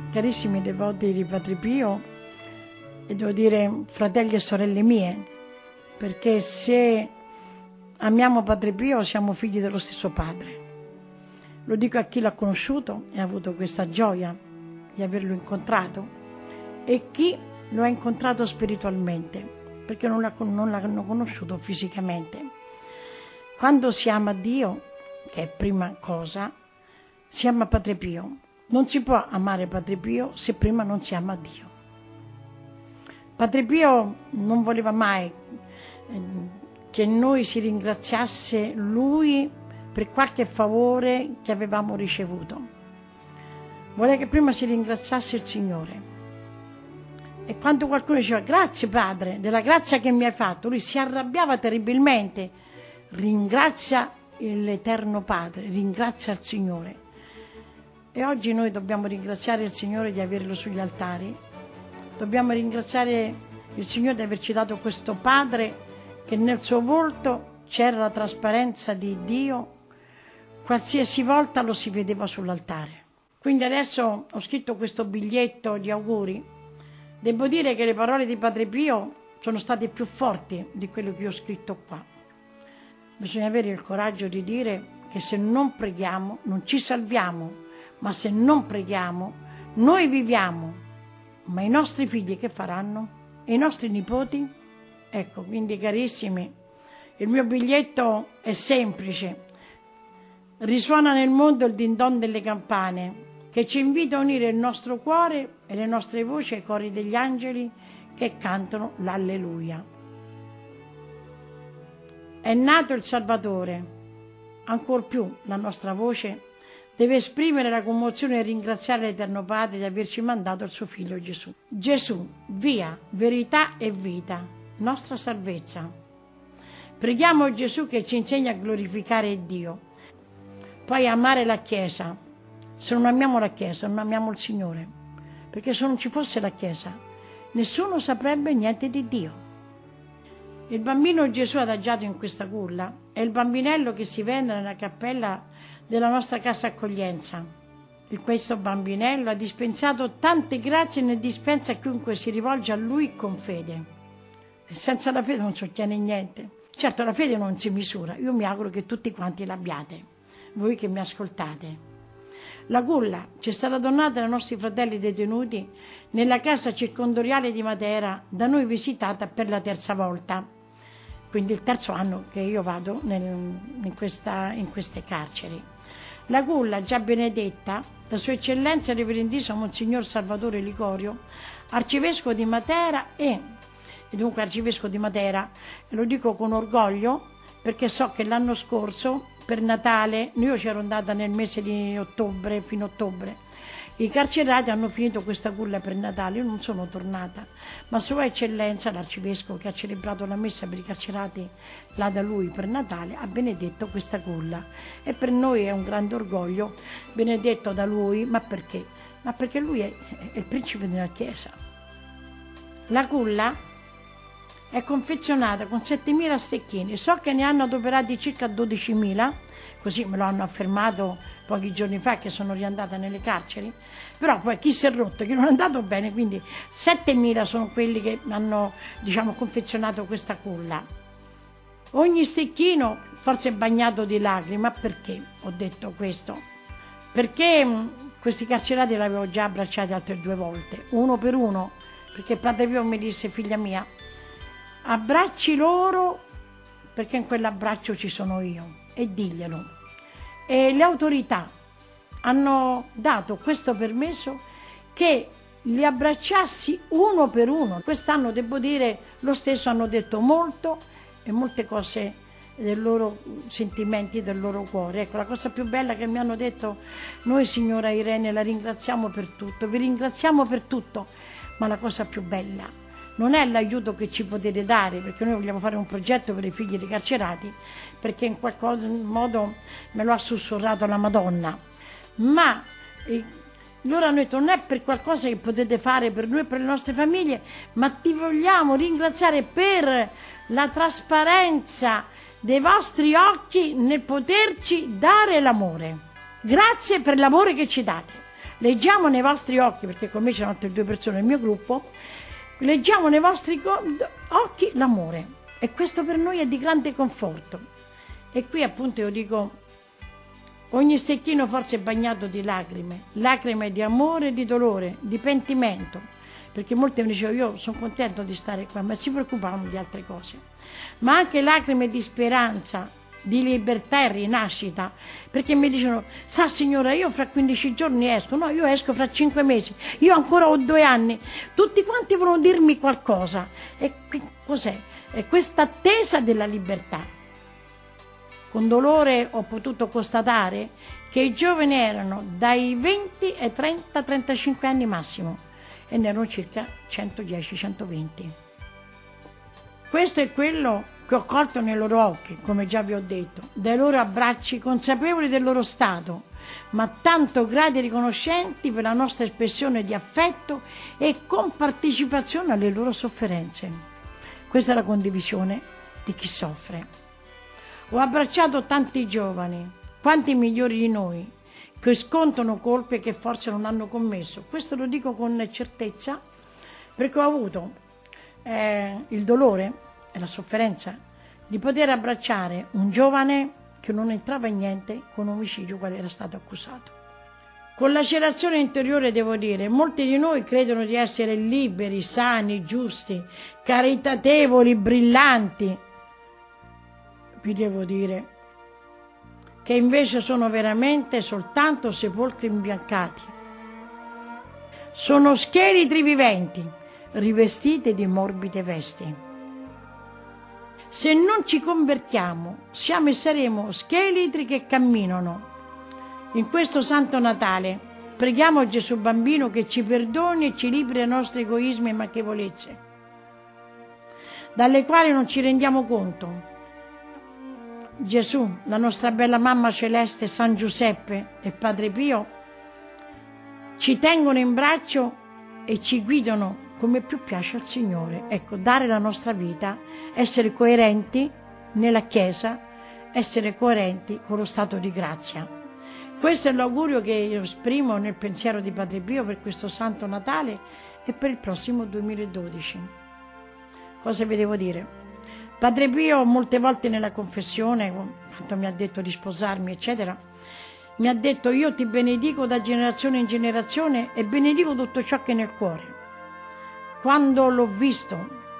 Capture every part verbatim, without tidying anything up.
Carissimi devoti di Padre Pio, e devo dire fratelli e sorelle mie, perché se amiamo Padre Pio siamo figli dello stesso Padre. Lo dico a chi l'ha conosciuto e ha avuto questa gioia di averlo incontrato, e chi lo ha incontrato spiritualmente, perché non, l'ha, non l'hanno conosciuto fisicamente. Quando si ama Dio, che è prima cosa, si ama Padre Pio. Non si può amare Padre Pio se prima non si ama Dio. Padre Pio non voleva mai eh, che noi si ringraziasse Lui per qualche favore che avevamo ricevuto. Voleva che prima si ringraziasse il Signore. E quando qualcuno diceva grazie Padre della grazia che mi hai fatto, lui si arrabbiava terribilmente. Ringrazia l'Eterno Padre, ringrazia il Signore. E oggi noi dobbiamo ringraziare il Signore di averlo sugli altari. Dobbiamo ringraziare il Signore di averci dato questo Padre, che nel suo volto c'era la trasparenza di Dio, qualsiasi volta lo si vedeva sull'altare. Quindi adesso ho scritto questo biglietto di auguri. Devo dire che le parole di Padre Pio sono state più forti di quello che ho scritto qua. Bisogna avere il coraggio di dire che se non preghiamo non ci salviamo, ma se non preghiamo noi viviamo, ma i nostri figli che faranno? E i nostri nipoti? Ecco, quindi carissimi, il mio biglietto è semplice. Risuona nel mondo il din don delle campane, che ci invita a unire il nostro cuore e le nostre voci ai cori degli angeli che cantano l'Alleluia. È nato il Salvatore, ancor più la nostra voce deve esprimere la commozione e ringraziare l'Eterno Padre di averci mandato il suo Figlio Gesù. Gesù, via, verità e vita, nostra salvezza. Preghiamo Gesù che ci insegna a glorificare Dio, poi amare la Chiesa. Se non amiamo la Chiesa, non amiamo il Signore, perché se non ci fosse la Chiesa, nessuno saprebbe niente di Dio. Il bambino Gesù adagiato in questa culla è il bambinello che si vende nella cappella della nostra casa accoglienza. E questo bambinello ha dispensato tante grazie e ne dispensa a chiunque si rivolge a Lui con fede. E senza la fede non si ottiene niente. Certo, la fede non si misura. Io mi auguro che tutti quanti l'abbiate, voi che mi ascoltate. La culla ci è stata donata dai nostri fratelli detenuti nella casa circondariale di Matera, da noi visitata per la terza volta. Quindi il terzo anno che io vado nel, in, questa, in queste carceri. La culla già benedetta da Sua Eccellenza Reverendissimo Monsignor Salvatore Licorio, Arcivescovo di Matera e, e dunque Arcivescovo di Matera, lo dico con orgoglio perché so che l'anno scorso per Natale, io c'ero andata nel mese di ottobre, fino a ottobre, i carcerati hanno finito questa culla per Natale, io non sono tornata, ma Sua Eccellenza, l'Arcivescovo che ha celebrato la messa per i carcerati là da lui per Natale, ha benedetto questa culla. E per noi è un grande orgoglio, benedetto da lui, ma perché? Ma perché lui è, è il principe della Chiesa. La culla è confezionata con settemila stecchini, so che ne hanno adoperati circa dodicimila, così me lo hanno affermato pochi giorni fa che sono riandata nelle carceri, però poi chi si è rotto, chi non è andato bene, quindi settemila sono quelli che hanno, diciamo, confezionato questa culla. Ogni stecchino forse è bagnato di lacrime. Ma perché ho detto questo? Perché mh, questi carcerati li avevo già abbracciati altre due volte, uno per uno, perché Padre Pio mi disse: figlia mia, abbracci loro perché in quell'abbraccio ci sono io, e diglielo. E le autorità hanno dato questo permesso che li abbracciassi uno per uno. Quest'anno devo dire lo stesso, hanno detto molto e molte cose dei loro sentimenti, del loro cuore. Ecco, la cosa più bella che mi hanno detto: noi signora Irene la ringraziamo per tutto, vi ringraziamo per tutto, ma la cosa più bella non è l'aiuto che ci potete dare, perché noi vogliamo fare un progetto per i figli dei carcerati, perché in qualche modo me lo ha sussurrato la Madonna, ma eh, loro hanno detto: non è per qualcosa che potete fare per noi e per le nostre famiglie, ma ti vogliamo ringraziare per la trasparenza dei vostri occhi nel poterci dare l'amore. Grazie per l'amore che ci date. leggiamo nei vostri occhi, perché con me c'erano altre due persone nel mio gruppo, leggiamo nei vostri occhi l'amore, e questo per noi è di grande conforto. E qui appunto io dico, ogni stecchino forse è bagnato di lacrime, lacrime di amore e di dolore, di pentimento, perché molti mi dicevano io sono contento di stare qua, ma si preoccupavano di altre cose, ma anche lacrime di speranza, di libertà e rinascita, perché mi dicono, sa signora, io fra quindici giorni esco, no, io esco fra cinque mesi, io ancora ho due anni, tutti quanti vogliono dirmi qualcosa, e cos'è? È questa attesa della libertà. Con dolore ho potuto constatare che i giovani erano dai venti ai trenta trentacinque anni massimo, e ne erano circa centodieci centoventi. Questo è quello che ho colto nei loro occhi, come già vi ho detto, dai loro abbracci, consapevoli del loro stato, ma tanto grati e riconoscenti per la nostra espressione di affetto e compartecipazione alle loro sofferenze. Questa è la condivisione di chi soffre. Ho abbracciato tanti giovani, quanti migliori di noi, che scontano colpe che forse non hanno commesso. Questo lo dico con certezza, perché ho avuto eh, il dolore e la sofferenza di poter abbracciare un giovane che non entrava in niente con omicidio, quale era stato accusato. Con lacerazione interiore, devo dire, molti di noi credono di essere liberi, sani, giusti, caritatevoli, brillanti. Vi devo dire che invece sono veramente soltanto sepolcri imbiancati. Sono scheletri viventi, rivestiti di morbide vesti. Se non ci convertiamo, siamo e saremo scheletri che camminano. In questo Santo Natale preghiamo Gesù Bambino che ci perdoni e ci liberi dai nostri egoismi e manchevolezze, dalle quali non ci rendiamo conto. Gesù, la nostra bella mamma celeste, San Giuseppe e Padre Pio ci tengono in braccio e ci guidano come più piace al Signore. Ecco, dare la nostra vita, essere coerenti nella Chiesa, essere coerenti con lo stato di grazia. Questo è l'augurio che io esprimo nel pensiero di Padre Pio per questo Santo Natale e per il prossimo duemiladodici. Cosa vi devo dire? Padre Pio molte volte nella confessione, quando mi ha detto di sposarmi, eccetera, mi ha detto io ti benedico da generazione in generazione e benedico tutto ciò che è nel cuore. Quando l'ho visto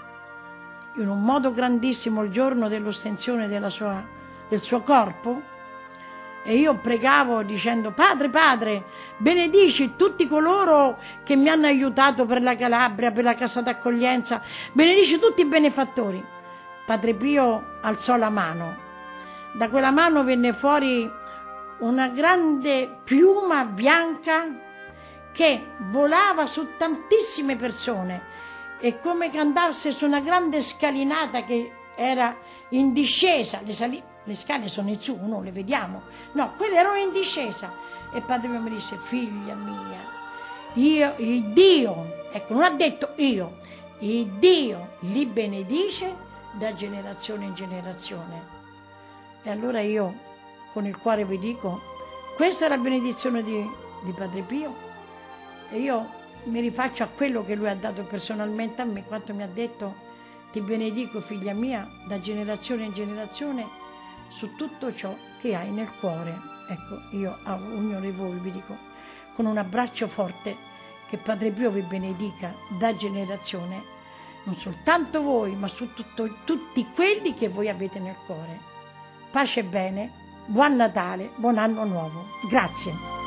in un modo grandissimo il giorno dell'ostensione della sua, del suo corpo, e io pregavo dicendo Padre, Padre, benedici tutti coloro che mi hanno aiutato per la Calabria, per la casa d'accoglienza, benedici tutti i benefattori. Padre Pio alzò la mano, da quella mano venne fuori una grande piuma bianca che volava su tantissime persone, e come che andasse su una grande scalinata che era in discesa, le, sali- le scale sono in su, non le vediamo, no, quelle erano in discesa, e Padre Pio mi disse figlia mia, io, il Dio, ecco, non ha detto io, il Dio li benedice da generazione in generazione. E allora io con il cuore vi dico, questa è la benedizione di, di Padre Pio, e io mi rifaccio a quello che lui ha dato personalmente a me, quanto mi ha detto ti benedico figlia mia da generazione in generazione su tutto ciò che hai nel cuore. Ecco, io a ognuno di voi vi dico con un abbraccio forte che Padre Pio vi benedica da generazione, non soltanto voi, ma su tutto, tutti quelli che voi avete nel cuore. Pace e bene, buon Natale, buon anno nuovo. Grazie.